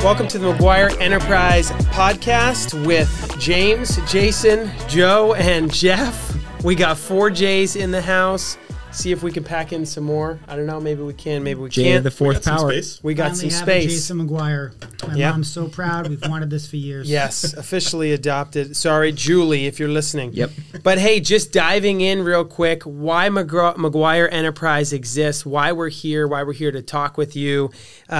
Welcome to the McGuire Enterprise Podcast with James, Jason, Joe, and Jeff. We got 4 J's in the house. See if we can pack in some more. I don't know. Maybe we can. Maybe we can't. The fourth power. We got some have space. Jason McGuire. My mom's so proud. We've wanted this for years. Yes, officially adopted. Sorry, Julie, if you're listening. Yep. But hey, just diving in real quick, why McGuire Enterprise exists, why we're here to talk with you.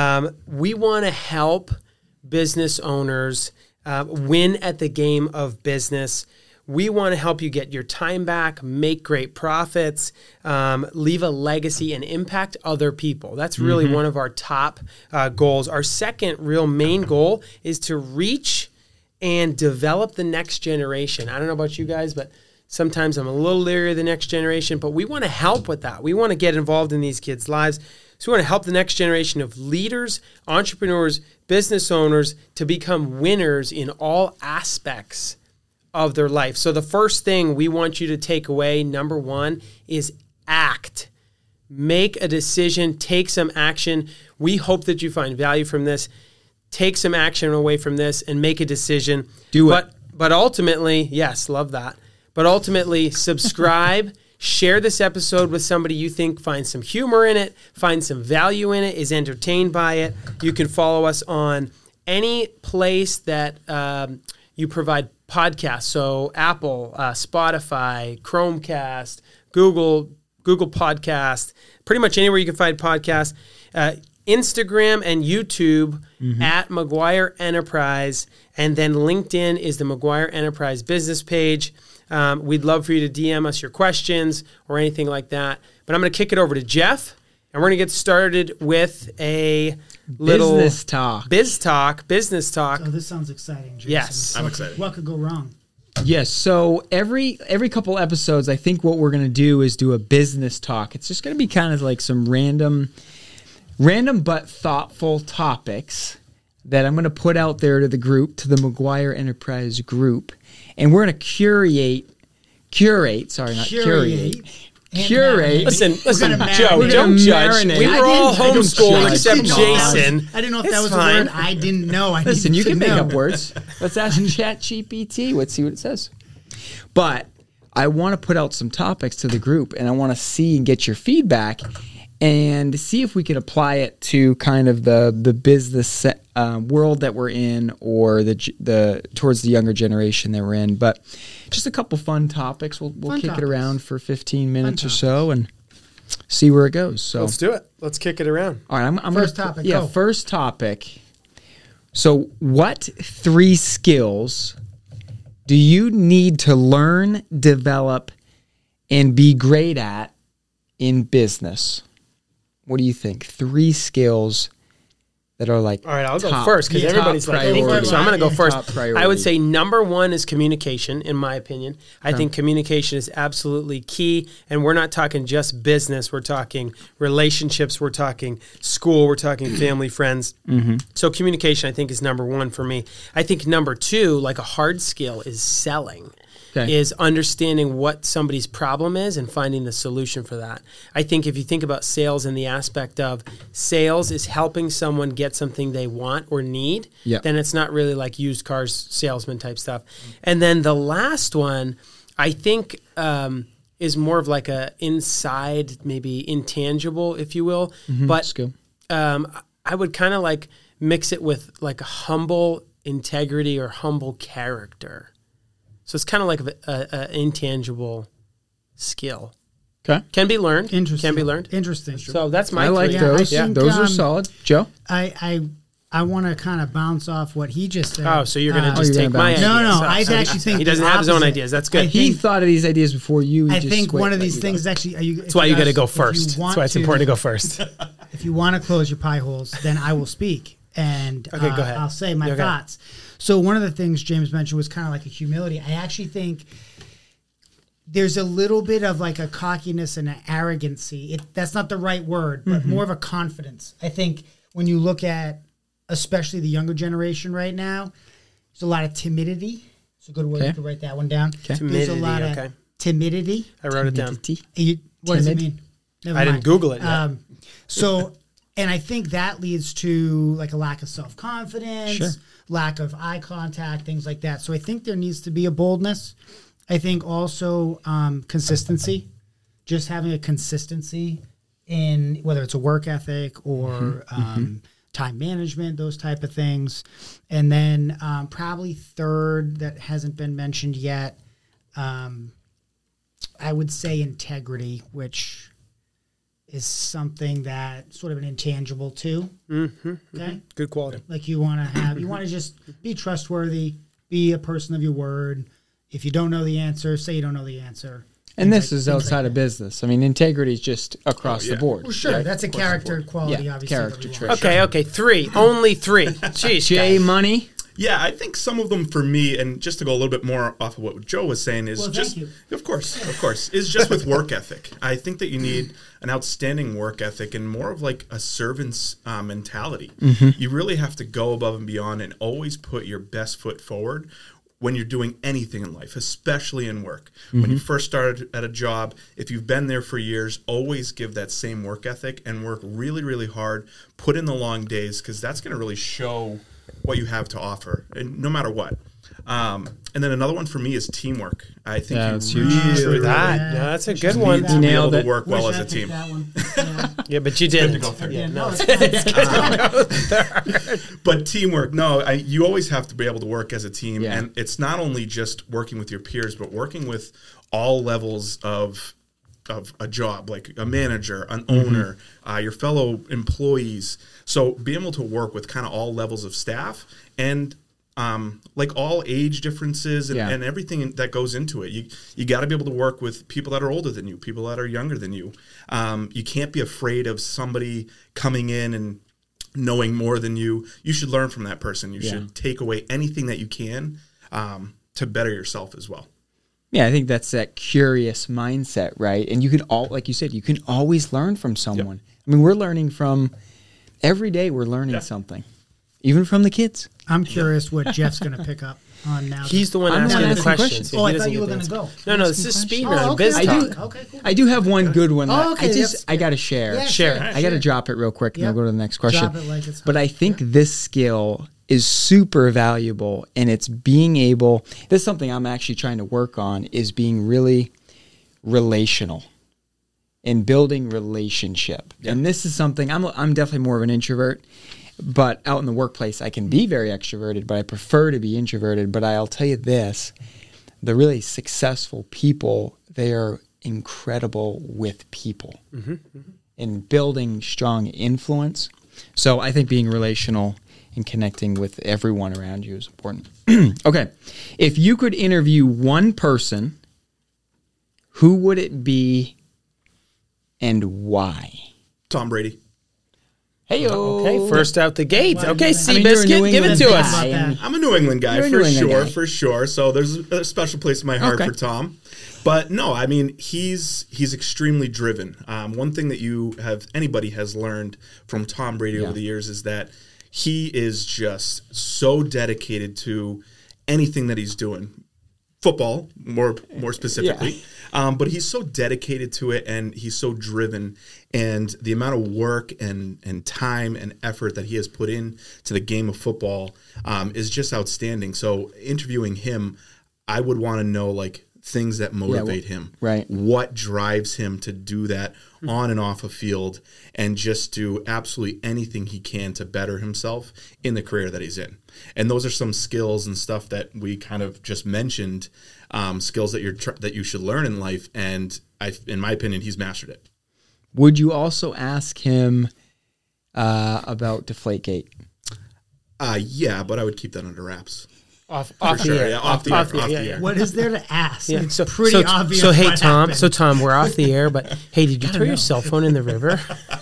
We want to help business owners win at the game of business. We want to help you get your time back, make great profits, leave a legacy, and impact other people. That's really one of our top goals. Our second real main goal is to reach and develop the next generation. I don't know about you guys, but sometimes I'm a little leery of the next generation, but we want to help with that. We want to get involved in these kids' lives. So we want to help the next generation of leaders, entrepreneurs, business owners to become winners in all aspects of their life. So the first thing we want you to take away, number 1, is act. Make a decision, take some action. We hope that you find value from this. Take some action away from this and make a decision. Do it. But ultimately, yes, love that. But ultimately, subscribe, share this episode with somebody you think finds some humor in it, finds some value in it, is entertained by it. You can follow us on any place that you provide podcasts. So Apple, Spotify, Chromecast, Google Podcast, pretty much anywhere you can find podcasts. Instagram and YouTube at McGuire Enterprise, and then LinkedIn is the McGuire Enterprise business page. We'd love for you to DM us your questions or anything like that. But I'm going to kick it over to Jeff, and we're going to get started with a little business talk. Business talk. Oh, this sounds exciting, Jason. Yes. I'm excited. What could go wrong? Yes. So every couple episodes, I think what we're going to do is do a business talk. It's just going to be kind of like some random but thoughtful topics that I'm going to put out there to the group, to the McGuire Enterprise group, and we're going to curate. Listen, Joe, don't judge. We were all homeschooled except Jason. I didn't know if that was a word I didn't know. Listen, you can make up words. Let's ask ChatGPT. Let's see what it says. But I want to put out some topics to the group, and I want to see and get your feedback and see if we can apply it to kind of the business world that we're in, or the towards the younger generation that we're in. But just a couple fun topics. We'll kick it around for 15 minutes or so and see where it goes. So let's do it. Let's kick it around. All right, I'm first topic. Yeah, go. First topic. So, what 3 skills do you need to learn, develop, and be great at in business? What do you think? 3 skills that are like, all right, I'll go first because everybody's like, so I'm going to go first. I would say number 1 is communication, in my opinion. I think communication is absolutely key, and we're not talking just business. We're talking relationships. We're talking school. We're talking family, friends. So communication, I think, is number 1 for me. I think number 2, like a hard skill, is selling. Is understanding what somebody's problem is and finding the solution for that. I think if you think about sales in the aspect of sales is helping someone get something they want or need, then it's not really like used cars salesman type stuff. And then the last one, I think, is more of like a inside, maybe intangible, if you will. But skill. I would kind of like mix it with like a humble integrity or humble character. So it's kind of like an intangible skill. Okay. Can be learned. Interesting. Can be learned. Interesting. So that's my I like 3. those. I think, those are solid. Joe? I want to kind of bounce off what he just said. Oh, so you're going to just you're take gonna my bounce. ideas. No, I actually think he doesn't the have his own opposite. ideas. That's good. He thought of these ideas before you. I think one of these things is actually... That's why you got to go first. That's why it's important to go first. If you want to close your pie holes, then I will speak. And go ahead. I'll say my thoughts. So one of the things James mentioned was kind of like a humility. I actually think there's a little bit of like a cockiness and an arrogancy. That's not the right word, but more of a confidence. I think when you look at especially the younger generation right now, there's a lot of timidity. It's a good word. You can write that one down. There's a lot of timidity. I wrote it down. What does it mean? I didn't Google it yet. So And I think that leads to like a lack of self-confidence, Sure. lack of eye contact, things like that. So I think there needs to be a boldness. I think also consistency, just having a consistency in whether it's a work ethic or time management, those type of things. And then probably third that hasn't been mentioned yet, I would say integrity, which is something that sort of an intangible too. Okay. Good quality. Like you want to just be trustworthy, be a person of your word. If you don't know the answer, say you don't know the answer. And this is outside of business. I mean, integrity is just across the board. Well, sure. That's a character quality, Yeah, obviously. character that we want. trait. Okay, 3. Only 3. Jeez, Jay guys. Money. Yeah, I think some of them for me, and just to go a little bit more off of what Joe was saying, is Well, just, thank of course, is just with work ethic. I think that you need an outstanding work ethic and more of like a servant's mentality. You really have to go above and beyond and always put your best foot forward when you're doing anything in life, especially in work. When you first started at a job, if you've been there for years, always give that same work ethic and work really, really hard. Put in the long days because that's going to really show what you have to offer, and no matter what. And then another one for me is teamwork. I think Yeah, you it's huge. really, True that. Yeah. Yeah, that's a Which good is one. neat. to be able Nailed to it. work well Wish as I a picked team. that one. Yeah. Yeah, but you didn't. Yeah, no, no. it's But teamwork, you always have to be able to work as a team. Yeah. And it's not only just working with your peers, but working with all levels of a job, like a manager, an owner, your fellow employees. So being able to work with kind of all levels of staff and like all age differences and everything that goes into it. You got to be able to work with people that are older than you, people that are younger than you. You can't be afraid of somebody coming in and knowing more than you. You should learn from that person. You should take away anything that you can to better yourself as well. Yeah, I think that's that curious mindset, right? And you can like you said, you can always learn from someone. I mean, we're learning from every day. We're learning something, even from the kids. I'm curious what Jeff's going to pick up on now. He's the one I'm the asking one the asking questions. questions. He Oh, I doesn't thought you get were the going to answer. go. No, this is speed round. okay, Biz I talk. do. Okay, cool. I do have one good one. Oh, okay, I got to share. Yeah, Share. sure, I got to drop it real quick, and Yep. we'll go to the next question. Drop it like it's hot. But I think this skill is super valuable, and it's being able. This is something I'm actually trying to work on. Is being really relational and building relationship. And this is something I'm definitely more of an introvert. But out in the workplace, I can be very extroverted, but I prefer to be introverted. But I'll tell you this, the really successful people, they are incredible with people and building strong influence. So I think being relational and connecting with everyone around you is important. Okay. If you could interview one person, who would it be and why? Tom Brady. Hey-o. Okay, first out the gate. Why Okay, do you think- Seabiscuit, New give it England to guy. us. About that. I'm a New England guy You're a New England guy. for sure. So there's a special place in my heart Okay. for Tom. But no, I mean he's extremely driven. One thing that anybody has learned from Tom Brady over the years is that he is just so dedicated to anything that he's doing. Football, more specifically. But he's so dedicated to it and he's so driven, and the amount of work and time and effort that he has put in to the game of football is just outstanding. So interviewing him, I would want to know like things that motivate him. Right. What drives him to do that on and off a field and just do absolutely anything he can to better himself in the career that he's in. And those are some skills and stuff that we kind of just mentioned, skills that you should learn in life. And in my opinion, he's mastered it. Would you also ask him about Deflategate? Yeah, but I would keep that under wraps. Off For the sure. air. Yeah, off the air. yeah, yeah. What is there to ask? Yeah, It's pretty obvious. So hey, what Tom. happened. So Tom, we're off the air, but hey, did you throw your cell phone in the river?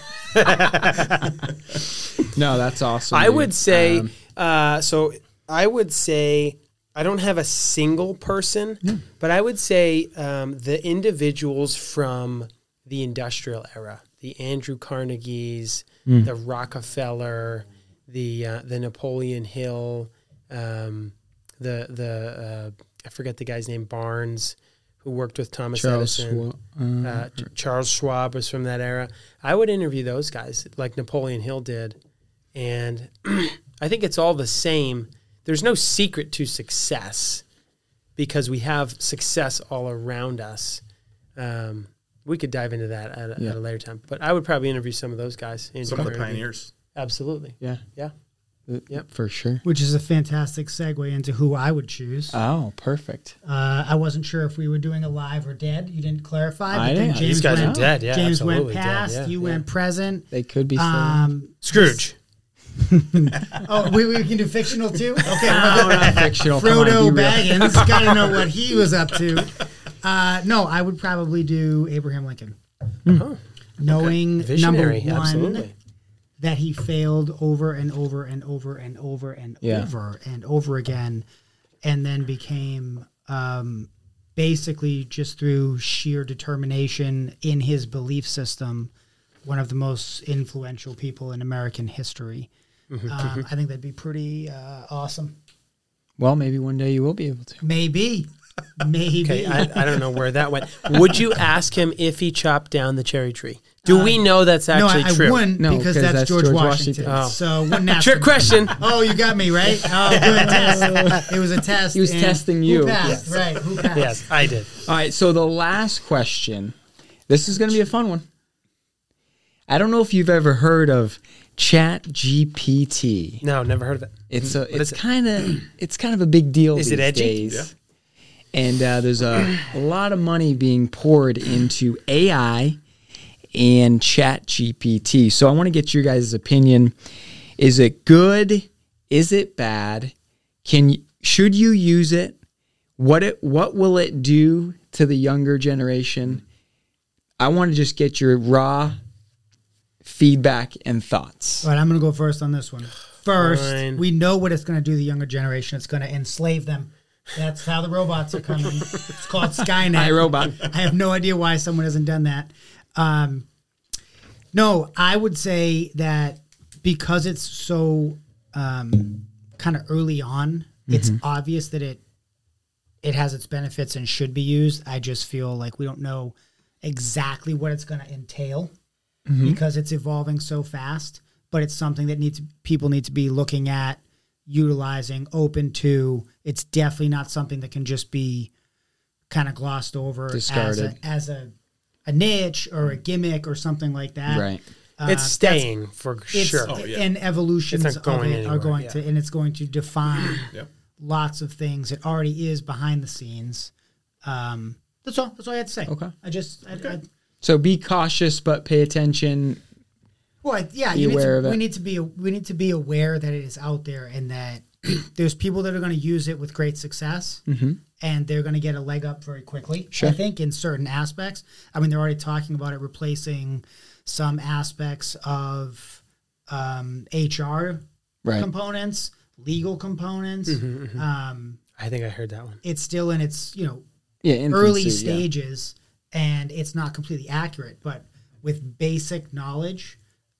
No, that's awesome. I dude. would say. I would say I don't have a single person, but I would say the individuals from the industrial era, the Andrew Carnegies, the Rockefeller, the Napoleon Hill, I forget the guy's name, Barnes, who worked with Thomas Charles Edison. Schwab. Charles Schwab was from that era. I would interview those guys like Napoleon Hill did. And I think it's all the same. There's no secret to success because we have success all around us. We could dive into that at a later time. But I would probably interview some of those guys. Some of the pioneers. Absolutely. Yeah. Yeah. Yep, for sure. Which is a fantastic segue into who I would choose. Oh, perfect. I wasn't sure if we were doing alive or dead. You didn't clarify. I didn't. These guys are dead. Yeah, James went absolutely past. dead. Yeah, You went present. They could be still. Scrooge. Oh, we can do fictional too? Okay. Not fictional. Come on, Frodo be real. Baggins. Got to know what he was up to. No, I would probably do Abraham Lincoln. Oh, Knowing visionary. number one, Absolutely. that he failed over and over and over and over and over and over again, and then became basically just through sheer determination in his belief system, one of the most influential people in American history. I think that'd be pretty awesome. Well, maybe one day you will be able to. Maybe. Okay, I don't know where that went. Would you ask him if he chopped down the cherry tree? Do we know that's actually no, I true? wouldn't No, because 'cause that's George Washington. Oh. So wouldn't ask Trick him. question. Oh, you got me, right? Oh, good test. It was a test. He was and testing you. Who passed? Right, who passed? Yes, I did. All right, so the last question. This is going to be a fun one. I don't know if you've ever heard of ChatGPT. No, never heard of it. It's kind of a big deal. Is these it edgy? days. Yeah. And there's a lot of money being poured into AI and ChatGPT. So I want to get your guys' opinion. Is it good? Is it bad? Should you use it? What will it do to the younger generation? I want to just get your raw feedback and thoughts. All right, I'm going to go first on this one. First, Fine. we know what it's going to do to the younger generation. It's going to enslave them. That's how the robots are coming. It's called Skynet. iRobot. I have no idea why someone hasn't done that. No, I would say that because it's so kind of early on, it's obvious that it has its benefits and should be used. I just feel like we don't know exactly what it's going to entail because it's evolving so fast. But it's something that people need to be looking at, utilizing, open to. It's definitely not something that can just be kind of glossed over Discarded. as a niche or a gimmick or something like that. Right. It's staying for It's, sure. and evolutions It's not going of it anywhere, are going yeah. to, and it's going to define Yep. lots of things. It already is behind the scenes. That's all. That's all I had to say. Okay. I So be cautious, but pay attention. well, yeah. Be aware of it. We need to be aware that it is out there and that there's people that are going to use it with great success, and they're going to get a leg up very quickly. Sure. I think in certain aspects. I mean, they're already talking about it replacing some aspects of HR Right. components, legal components. I think I heard that one. It's still in its Yeah, early infancy, yeah. stages, and it's not completely accurate. But with basic knowledge,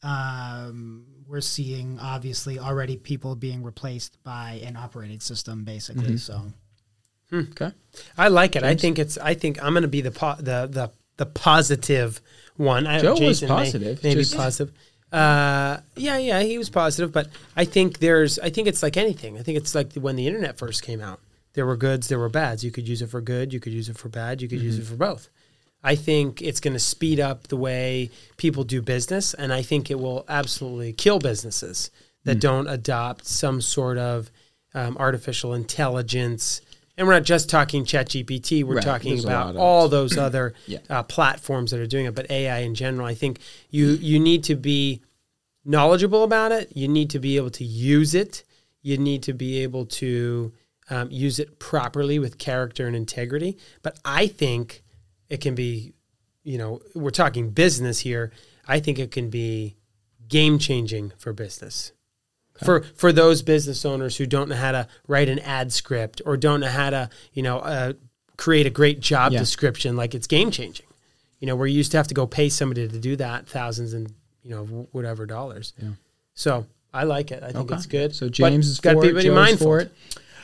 we're seeing obviously already people being replaced by an operating system, basically. So Okay. I like it. I think I'm going to be the positive one. Joe was Jason positive. Maybe Just- positive. Yeah, he was positive. But I think it's like anything. I think it's like when the internet first came out. There were goods, there were bads. You could use it for good, you could use it for bad, you could use it for both. I think it's going to speed up the way people do business, and I think it will absolutely kill businesses that don't adopt some sort of artificial intelligence. And we're not just talking ChatGPT. We're Right. talking There's a lot about of all it. those other platforms that are doing it. But AI in general, I think you need to be knowledgeable about it. You need to be able to use it. You need to be able to use it properly with character and integrity. But I think it can be, we're talking business here. I think it can be game-changing for business. For those business owners who don't know how to write an ad script or don't know how to, create a great job description, like it's game-changing. Where you used to have to go pay somebody to do that, thousands and, whatever dollars. Yeah. So I like it. I think it's good. So James is got to for be it. really Joe's mindful. for it.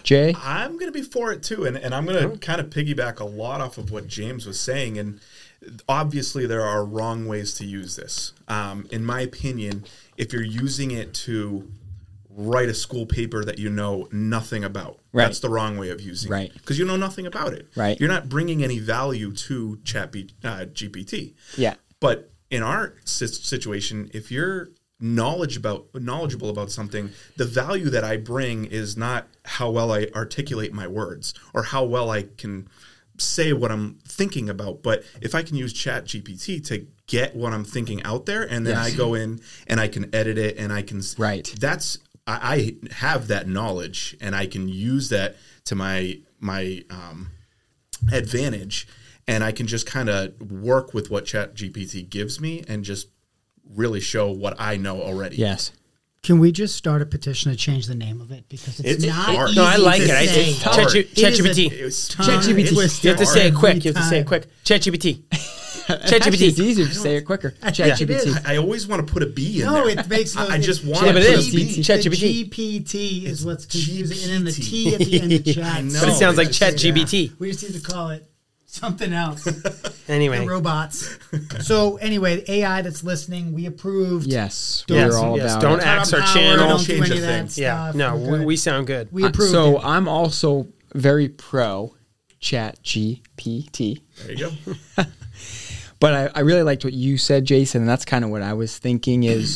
Jay? I'm going to be for it too. And I'm going to kind of piggyback a lot off of what James was saying. And obviously there are wrong ways to use this. In my opinion, if you're using it to write a school paper that you know nothing about, that's the wrong way of using it. Because you know nothing about it. Right. You're not bringing any value to GPT. Yeah. But in our situation, if you're knowledgeable about something, the value that I bring is not how well I articulate my words or how well I can say what I'm thinking about, but if I can use ChatGPT to get what I'm thinking out there, and then I go in and I can edit it, and I can that's I have that knowledge, and I can use that to my advantage, and I can just kind of work with what ChatGPT gives me and just really show what I know already. Yes. Can we just start a petition to change the name of it? Because it's not hard. easy No, I like to it. say. It's ChatGPT. ChatGPT. You have to say it quick. You have to say it quick. ChatGPT. Actually, it's easier to say it quicker. ChatGPT. I always want to put a B in there. No, it makes no I just want Yeah, to but put it a is. B. ChatGPT. GPT is what's confusing. And then the GPT. T at the end of chat. know. But it sounds like it's- ChatGPT. We just need to call it something else. Anyway. And robots. So anyway, AI that's listening, we approved. Yes. Yes, We're all yes. about Don't it. axe our Power, channel. Don't do Change any a of that thing. Yeah. stuff. No, We're good. we sound good. We approved So it. I'm also very pro ChatGPT. There you go. But I really liked what you said, Jason, and that's kind of what I was thinking is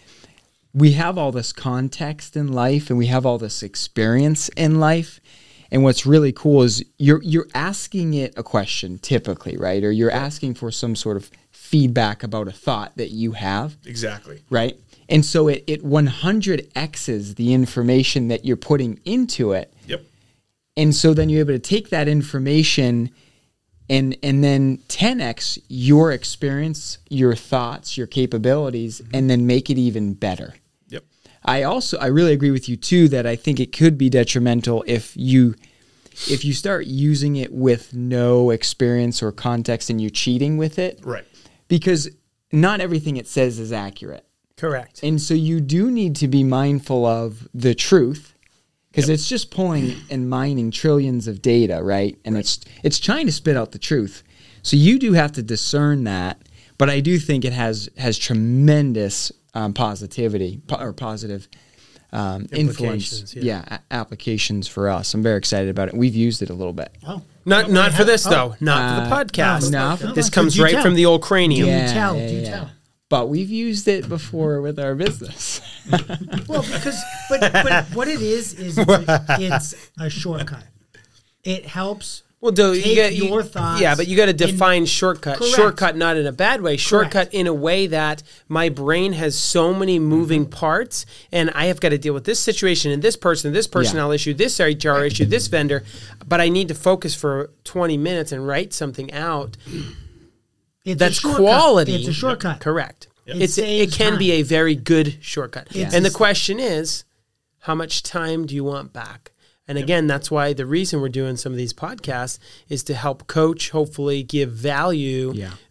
we have all this context in life and we have all this experience in life. And what's really cool is you're asking it a question typically, right? Or you're asking for some sort of feedback about a thought that you have. Exactly. Right? And so it 100x's the information that you're putting into it. Yep. And so then you're able to take that information and then 10x your experience, your thoughts, your capabilities, and then make it even better. Yep. I really agree with you too that I think it could be detrimental if you start using it with no experience or context and you're cheating with it. Right. Because not everything it says is accurate. Correct. And so you do need to be mindful of the truth because it's just pulling and mining trillions of data, right? And it's trying to spit out the truth. So you do have to discern that. But I do think it has tremendous positivity or positive influence. yeah. Applications for us. I'm very excited about it. We've used it a little bit. Oh. Not for this, though. Not for the podcast. no. This So comes do right tell. from the old cranium. Yeah. tell? Do tell? But we've used it before with our business. Well, because but what it is it's a shortcut. It helps. Well, you Take get your thoughts Yeah, but you got to in- define shortcut. Correct. Shortcut, not in a bad way. Shortcut Correct. in a way that my brain has so many moving parts, and I have got to deal with this situation and this personnel issue, this HR issue, this vendor, but I need to focus for 20 minutes and write something out. It's That's a shortcut. quality. It's a shortcut. Correct. It It saves can be time. a very good shortcut. It's And the a- question is, how much time do you want back? And again, that's why the reason we're doing some of these podcasts is to help coach, hopefully give value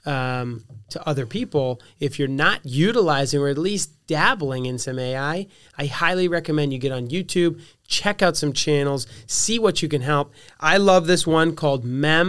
to other people. If you're not utilizing or at least dabbling in some AI, I highly recommend you get on YouTube, check out some channels, see what you can help. I love this one called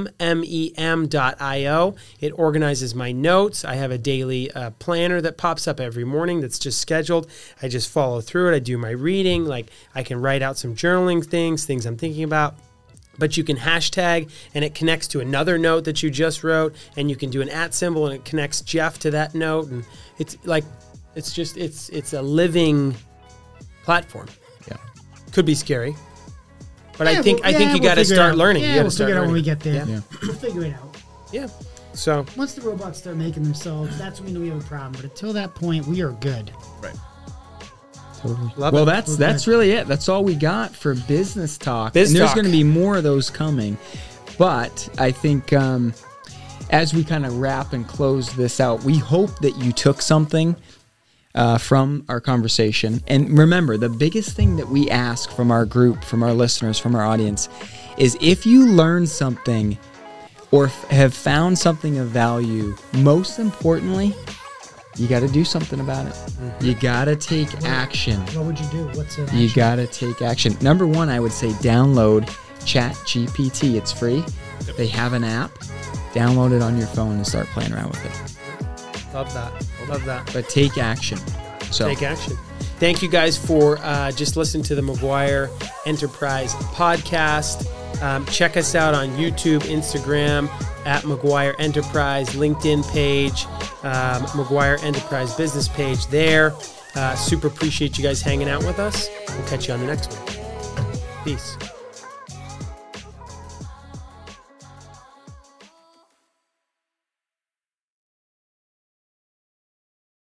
mem.io. It organizes my notes. I have a daily planner that pops up every morning that's just scheduled. I just follow through it. I do my reading. Like I can write out some journaling things I'm thinking about. But you can hashtag and it connects to another note that you just wrote, and you can do an @ symbol and it connects Jeff to that note. And it's like, it's a living platform. Yeah. Could be scary, but I Yeah, think you we'll got to figure it start out. learning. Yeah, You got we'll to start figure it out when we learning. get there. Yeah. We'll figure it out. Yeah. So Once the robots start making themselves, that's when we know we have a problem. But until that point, we are good. Right. love Well, it. that's really it. That's all we got for business talk. Biz and there's talk. going to be more of those coming. But I think as we kind of wrap and close this out, we hope that you took something from our conversation. And remember, the biggest thing that we ask from our group, from our listeners, from our audience, is if you learn something or have found something of value, most importantly, you got to do something about it. You got to take action. What would you do? What's an You action? got to take action. Number one, I would say download ChatGPT. It's free. They have an app. Download it on your phone and start playing around with it. Love that. Love that. But take action. So Take action. Thank you guys for just listening to the McGuire Enterprise podcast. Check us out on YouTube, Instagram, at McGuire Enterprise, LinkedIn page, McGuire Enterprise business page there. Super appreciate you guys hanging out with us. We'll catch you on the next one. Peace.